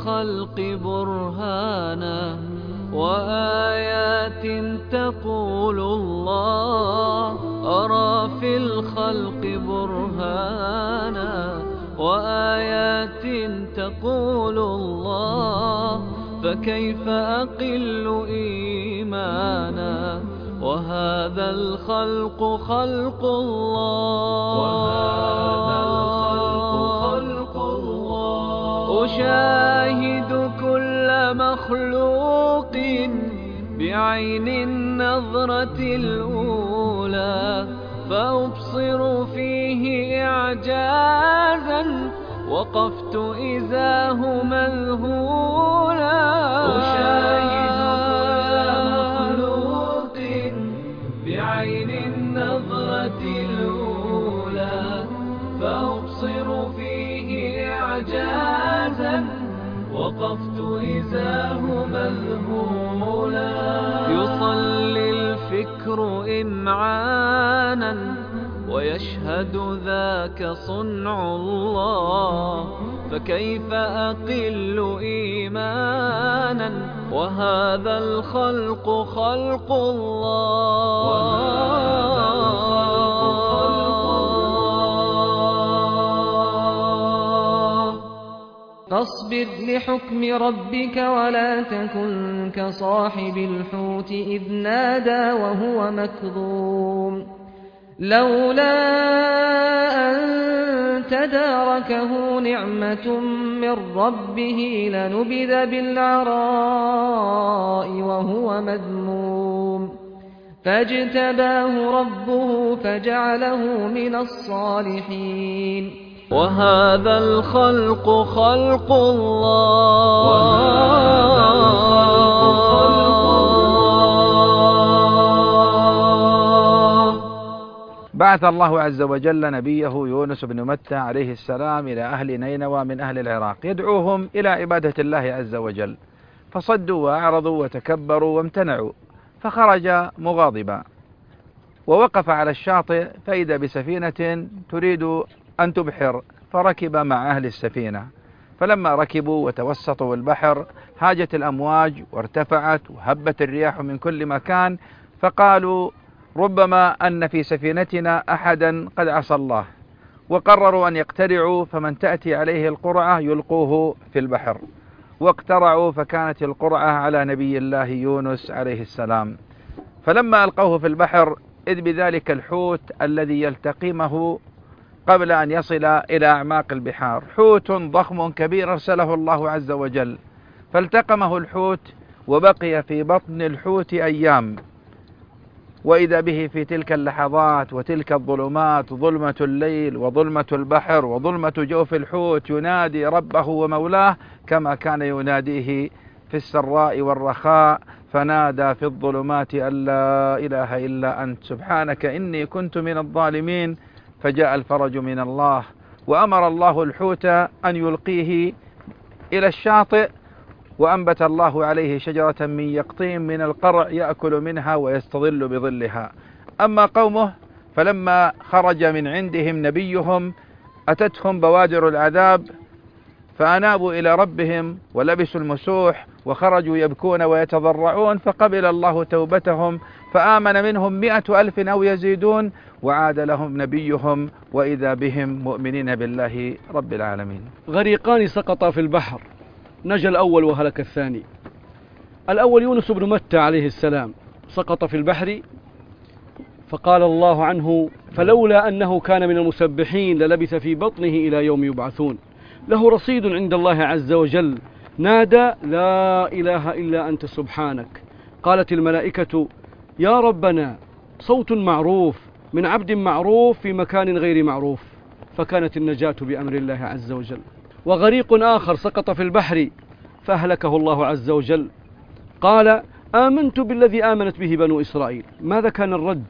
الخلق برهانا وآيات تقول الله أرى في الخلق برهانا وآيات تقول الله فكيف أقل إيمانا وهذا الخلق خلق الله أشاهد كل مخلوق بعين النظرة الأولى فأبصر فيه إعجازا وقفت إذاه مذهولا أشاهد كل مخلوق بعين النظرة الأولى فأبصر فيه إعجازا وقفت إذاه مذهولا يصلي الفكر إمعانا ويشهد ذاك صنع الله فكيف أقل إيمانا وهذا الخلق خلق الله فاصبر لحكم ربك ولا تكن كصاحب الحوت إذ نادى وهو مكظوم لولا أن تداركه نعمة من ربه لنبذ بالعراء وهو مذموم فاجتباه ربه فجعله من الصالحين وهذا الخلق خلق الله. بعث الله عز وجل نبيه يونس بن متى عليه السلام إلى أهل نينوى من أهل العراق يدعوهم إلى عبادة الله عز وجل فصدوا وأعرضوا وتكبروا وامتنعوا فخرج مغاضبا ووقف على الشاطئ فإذا بسفينة تريد أن تبحر فركب مع أهل السفينة فلما ركبوا وتوسطوا البحر هاجت الأمواج وارتفعت وهبت الرياح من كل مكان فقالوا ربما أن في سفينتنا أحدا قد عصى الله وقرروا أن يقترعوا فمن تأتي عليه القرعة يلقوه في البحر واقترعوا فكانت القرعة على نبي الله يونس عليه السلام فلما ألقوه في البحر إذ بذلك الحوت الذي يلتقمه قبل أن يصل إلى أعماق البحار حوت ضخم كبير أرسله الله عز وجل فالتقمه الحوت وبقي في بطن الحوت أيام وإذا به في تلك اللحظات وتلك الظلمات ظلمة الليل وظلمة البحر وظلمة جوف الحوت ينادي ربه ومولاه كما كان يناديه في السراء والرخاء فنادى في الظلمات أن لا إله إلا أنت سبحانك إني كنت من الظالمين فجاء الفرج من الله وأمر الله الحوت أن يلقيه إلى الشاطئ وأنبت الله عليه شجرة من يقطين من القرع يأكل منها ويستظل بظلها أما قومه فلما خرج من عندهم نبيهم أتتهم بوادر العذاب فأنابوا إلى ربهم ولبسوا المسوح وخرجوا يبكون ويتضرعون فقبل الله توبتهم فآمن منهم 100,000 أو يزيدون وعاد لهم نبيهم وإذا بهم مؤمنين بالله رب العالمين. غريقان سقطا في البحر نجا الأول وهلك الثاني. الأول يونس بن متى عليه السلام سقط في البحر فقال الله عنه فلولا أنه كان من المسبحين للبث في بطنه إلى يوم يبعثون له رصيد عند الله عز وجل نادى لا إله إلا أنت سبحانك قالت الملائكة يا ربنا صوت معروف من عبد معروف في مكان غير معروف فكانت النجاة بأمر الله عز وجل. وغريق آخر سقط في البحر فأهلكه الله عز وجل قال آمنت بالذي آمنت به بنو إسرائيل. ماذا كان الرد؟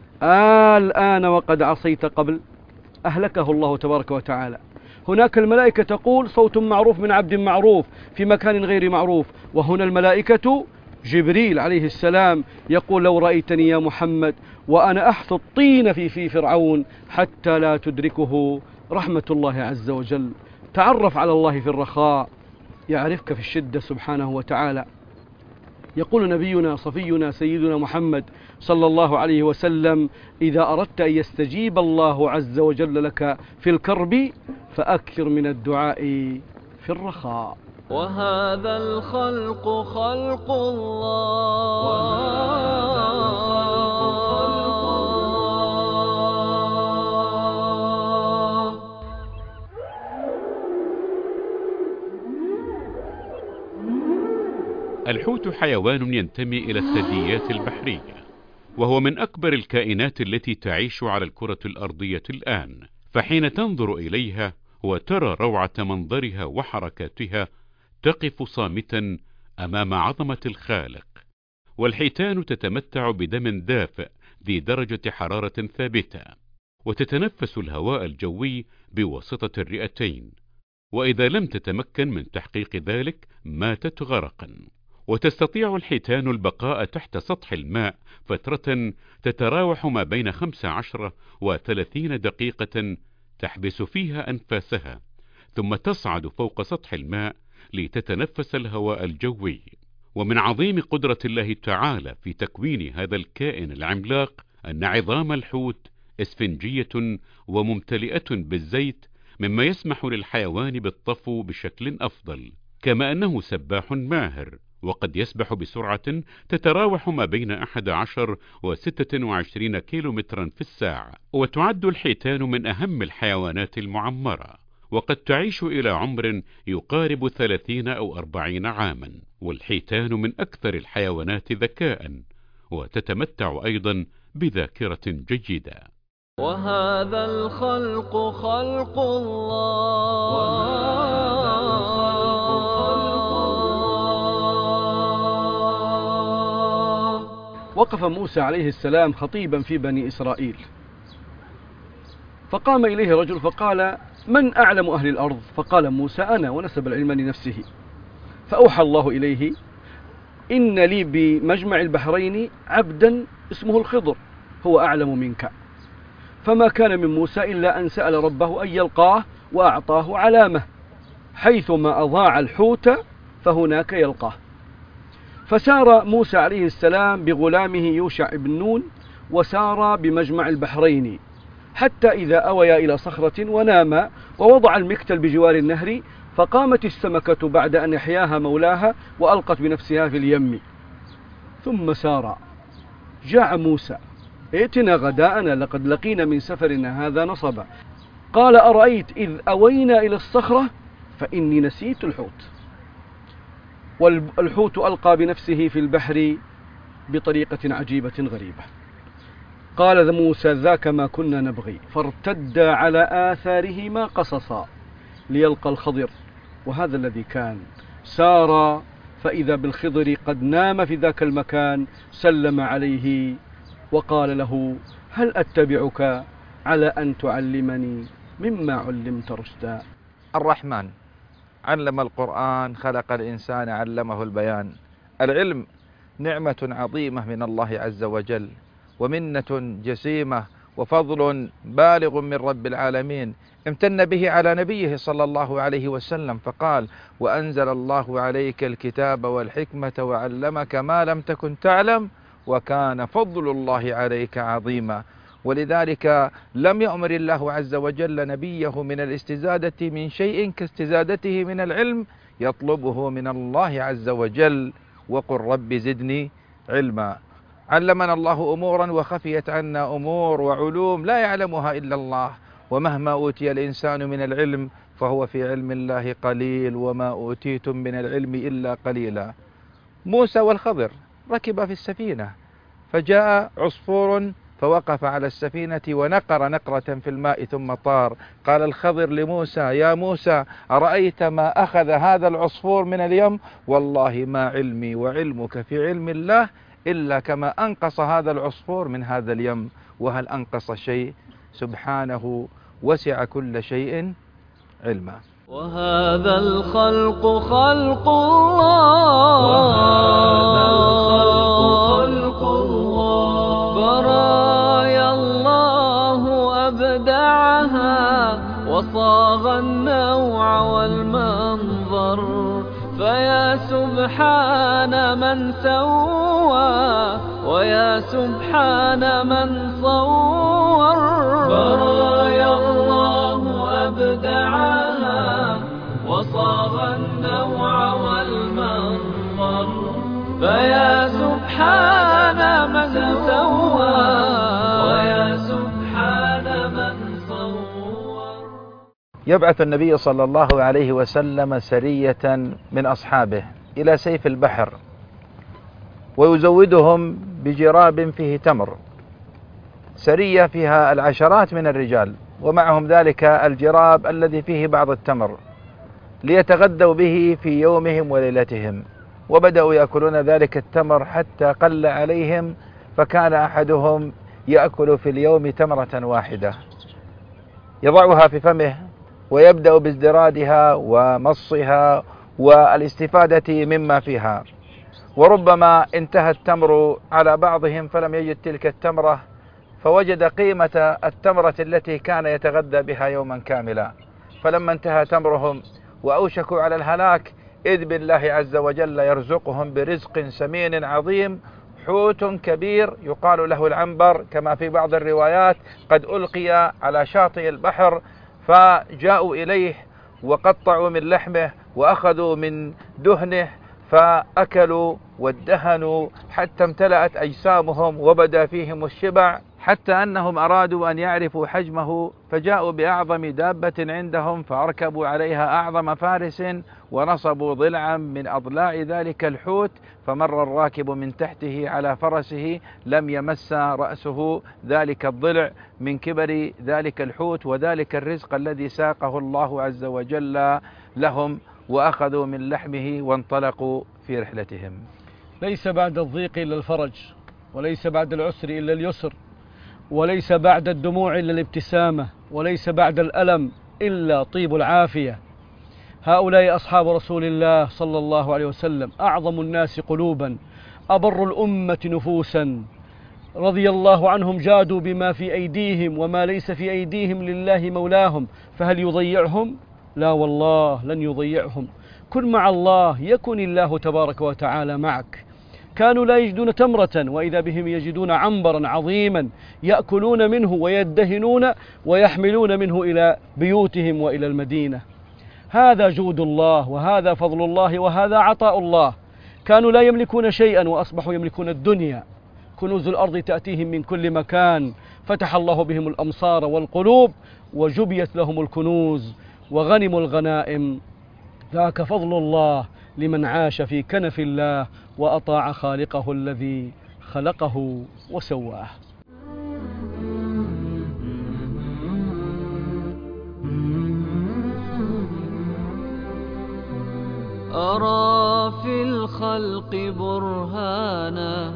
الآن وقد عصيت قبل. أهلكه الله تبارك وتعالى. هناك الملائكة تقول صوت معروف من عبد معروف في مكان غير معروف وهنا الملائكة جبريل عليه السلام يقول لو رأيتني يا محمد وأنا أحث الطين في فرعون حتى لا تدركه رحمة الله عز وجل. تعرف على الله في الرخاء يعرفك في الشدة سبحانه وتعالى. يقول نبينا صفينا سيدنا محمد صلى الله عليه وسلم: إذا أردت أن يستجيب الله عز وجل لك في الكرب فأكثر من الدعاء في الرخاء. وهذا الخلق خلق الله. الحوت حيوان ينتمي إلى الثدييات البحرية، وهو من أكبر الكائنات التي تعيش على الكرة الأرضية الآن. فحين تنظر إليها وترى روعة منظرها وحركاتها تقف صامتا أمام عظمة الخالق. والحيتان تتمتع بدم دافئ ذي درجة حرارة ثابتة، وتتنفس الهواء الجوي بواسطة الرئتين، وإذا لم تتمكن من تحقيق ذلك ماتت غرقا. وتستطيع الحيتان البقاء تحت سطح الماء فترة تتراوح ما بين 15 و30 دقيقة تحبس فيها أنفاسها، ثم تصعد فوق سطح الماء لتتنفس الهواء الجوي. ومن عظيم قدرة الله تعالى في تكوين هذا الكائن العملاق أن عظام الحوت اسفنجية وممتلئة بالزيت، مما يسمح للحيوان بالطفو بشكل أفضل، كما أنه سباح ماهر، وقد يسبح بسرعة تتراوح ما بين 11 و26 كيلومترا في الساعة. وتعد الحيتان من أهم الحيوانات المعمرة، وقد تعيش إلى عمر يقارب 30 أو 40 عاما. والحيتان من أكثر الحيوانات ذكاء، وتتمتع أيضا بذاكرة جيدة. وهذا الخلق خلق الله. وقف موسى عليه السلام خطيبا في بني إسرائيل، فقام إليه رجل فقال: من أعلم أهل الأرض؟ فقال موسى: أنا، ونسب العلم لنفسه. فأوحى الله إليه: إن لي بمجمع البحرين عبدا اسمه الخضر، هو أعلم منك. فما كان من موسى إلا أن سأل ربه أن يلقاه، وأعطاه علامة: حيثما أضاع الحوت فهناك يلقاه. فسار موسى عليه السلام بغلامه يوشع بن نون، وسار بمجمع البحرين، حتى إذا أويا إلى صخرة وناما، ووضع المكتل بجوار النهر، فقامت السمكة بعد أن يحياها مولاها وألقت بنفسها في اليم. ثم سار. جاء موسى: ائتنا غداءنا لقد لقينا من سفرنا هذا نصبا. قال: أرأيت إذ أوينا إلى الصخرة فإني نسيت الحوت. والحوت ألقى بنفسه في البحر بطريقة عجيبة غريبة. قال موسى: ذاك ما كنا نبغي. فارتدا على آثارهما قصصا ليلقى الخضر. وهذا الذي كان. سار فإذا بالخضر قد نام في ذاك المكان، سلم عليه وقال له: هل أتبعك على أن تعلمني مما علمت رشدا. الرحمن علم القرآن، خلق الإنسان، علمه البيان. العلم نعمة عظيمة من الله عز وجل، ومنة جسيمة، وفضل بالغ من رب العالمين، امتن به على نبيه صلى الله عليه وسلم، فقال: وأنزل الله عليك الكتاب والحكمة وعلمك ما لم تكن تعلم وكان فضل الله عليك عظيما. ولذلك لم يأمر الله عز وجل نبيه من الاستزادة من شيء كاستزادته من العلم، يطلبه من الله عز وجل: وقل رب زدني علما. علمنا الله أمورا وخفيت عنا أمور وعلوم لا يعلمها إلا الله، ومهما أوتي الإنسان من العلم فهو في علم الله قليل، وما أوتيتم من العلم إلا قليلا. موسى والخضر ركب في السفينة، فجاء عصفور فوقف على السفينة ونقر نقرة في الماء ثم طار. قال الخضر لموسى: يا موسى، أرأيت ما أخذ هذا العصفور من اليم؟ والله ما علمي وعلمك في علم الله إلا كما أنقص هذا العصفور من هذا اليم، وهل أنقص شيء؟ سبحانه وسع كل شيء علما. وهذا الخلق خلق الله، برايا الله أبدعها، وصاغ النوع والمنظر فيا سبحان من سوى ويا سبحان من صور. برايا الله أبدعها وصاغ النوع والمنظر. فيا سبحان من سوى ويا سبحان من صور. يبعث النبي صلى الله عليه وسلم سرية من أصحابه إلى سيف البحر ويزودهم بجراب فيه تمر، سرية فيها العشرات من الرجال ومعهم ذلك الجراب الذي فيه بعض التمر ليتغدوا به في يومهم وليلتهم. وبدأوا يأكلون ذلك التمر حتى قل عليهم، فكان أحدهم يأكل في اليوم تمرة واحدة يضعها في فمه ويبدأ بازدرادها ومصها والاستفادة مما فيها. وربما انتهى التمر على بعضهم فلم يجد تلك التمرة، فوجد قيمة التمرة التي كان يتغذى بها يوما كاملا. فلما انتهى تمرهم وأوشكوا على الهلاك، إذ بالله عز وجل يرزقهم برزق سمين عظيم، حوت كبير يقال له العنبر كما في بعض الروايات، قد ألقي على شاطئ البحر، فجاءوا إليه وقطعوا من لحمه وأخذوا من دهنه فأكلوا وادهنوا حتى امتلأت أجسامهم وبدا فيهم الشبع، حتى أنهم أرادوا أن يعرفوا حجمه فجاءوا بأعظم دابة عندهم فأركبوا عليها أعظم فارس ونصبوا ضلعا من أضلاع ذلك الحوت، فمر الراكب من تحته على فرسه لم يمس رأسه ذلك الضلع من كبر ذلك الحوت وذلك الرزق الذي ساقه الله عز وجل لهم، وأخذوا من لحمه وانطلقوا في رحلتهم. ليس بعد الضيق إلا الفرج، وليس بعد العسر إلا اليسر، وليس بعد الدموع إلا الابتسامة، وليس بعد الألم إلا طيب العافية. هؤلاء أصحاب رسول الله صلى الله عليه وسلم أعظم الناس قلوبا، أبر الأمة نفوسا، رضي الله عنهم، جادوا بما في أيديهم وما ليس في أيديهم لله مولاهم، فهل يضيعهم؟ لا والله لن يضيعهم. كن مع الله يكن الله تبارك وتعالى معك. كانوا لا يجدون تمرة وإذا بهم يجدون عنبرا عظيما يأكلون منه ويدهنون ويحملون منه إلى بيوتهم وإلى المدينة. هذا جود الله وهذا فضل الله وهذا عطاء الله. كانوا لا يملكون شيئا وأصبحوا يملكون الدنيا. كنوز الأرض تأتيهم من كل مكان، فتح الله بهم الأمصار والقلوب وجبيت لهم الكنوز وغنموا الغنائم. ذاك فضل الله لمن عاش في كنف الله وأطاع خالقه الذي خلقه وسواه. أرى في الخلق برهانا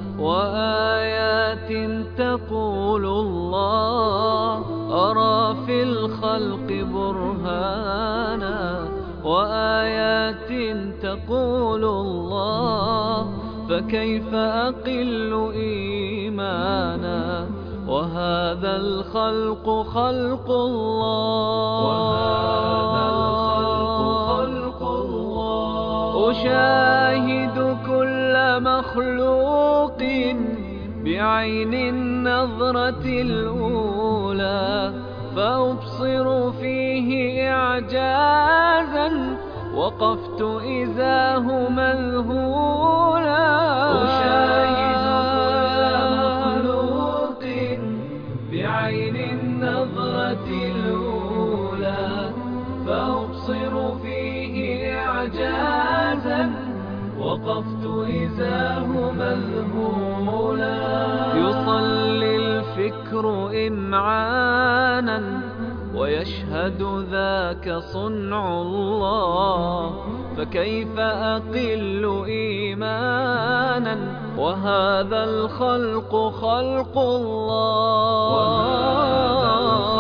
وآيات تقول الله. أرى في الخلق برهانا وآيات تقول الله. فكيف أقل إيمانا وهذا الخلق خلق الله. وهذا الخلق خلق الله. أشاهد كل مخلوق بعين النظرة الأولى، فأبصر فيه إعجازا وقفت إذاه مذهولا. أشاهد كل مخلوق بعين النظرة الأولى، فأبصر فيه إعجازا وقفت إذاه مذهولا. يصلي الفكر إمعانا ويشهد ذاك صنع الله. فكيف أقل إيمانا وهذا الخلق خلق الله.